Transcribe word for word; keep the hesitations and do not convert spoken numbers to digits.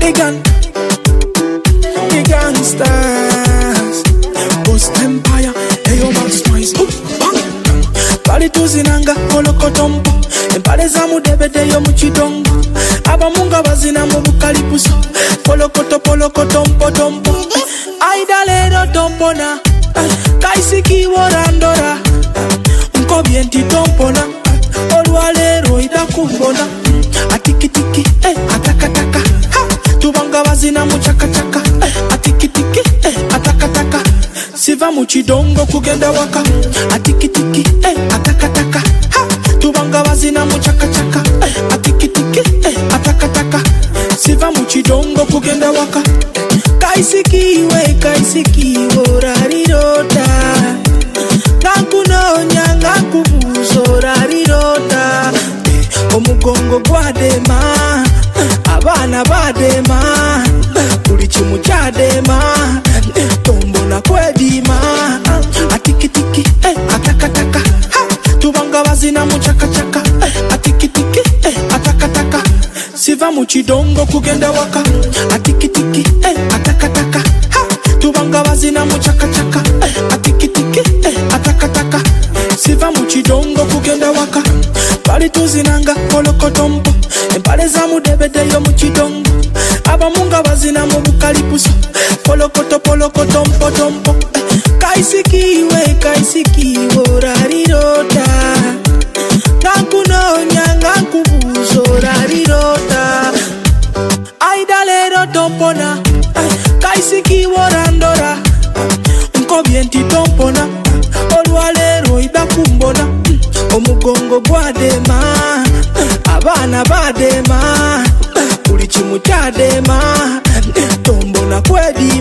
Egan, Egan stars, Ghost Empire, Eyo Max Spice, Pali tuzinanga kolokotombo, Empale zamu debede yo muchidongo, Aba munga bazina mu bukalipuso, Polokoto polokotompo tompo, Aida lero tompona, Kaisiki warandora, Unko bienti tompona, Olwalero ida kumbona, Atiki tiki, eh, ataka taka, ha, Tubanga bazina mu chaka chaka, eh, Atiki tiki, eh, ataka taka, Siva muchidongo kugenda waka, Atiki tiki, eh, ataka taka, ha, Tubanga bazina mu chaka chaka, eh, Atiki tiki, eh, ataka taka, Siva muchidongo kugenda waka, Kaisiki we, kaisiki worarirota, Nakunonya ngakubuzo rarirota, Omugongo gwadema, Abana badema, Buli kimu kyadema, Tombona kwedima, Atiki tiki, eh, ataka taka, ha, Tubanga bazina mu chaka chaka, eh, Atiki tiki, eh, ataka taka, Siva muchidongo kugenda waka, Atiki tiki, eh, ataka taka, ha, Tubanga bazina mu chaka chaka, eh, Atiki tiki, eh, ataka taka, Siva muchidongo kugenda waka, Pali tuzinanga kolokotombo, Empale zamu debede yo muchidongo, Aba munga bazina mu bukalipuso, Polokoto polokotompo tompo, Kaisiki we, kaisiki worarirota, Nakunonya ngakubuzo rarirota, Aida lero tompona, Kaisiki warandora, Unko bienti tompona, Olwalero ida kumbona, Omugongo gwadema, Abana badema, Buli kimu kyadema, Tombona kwedi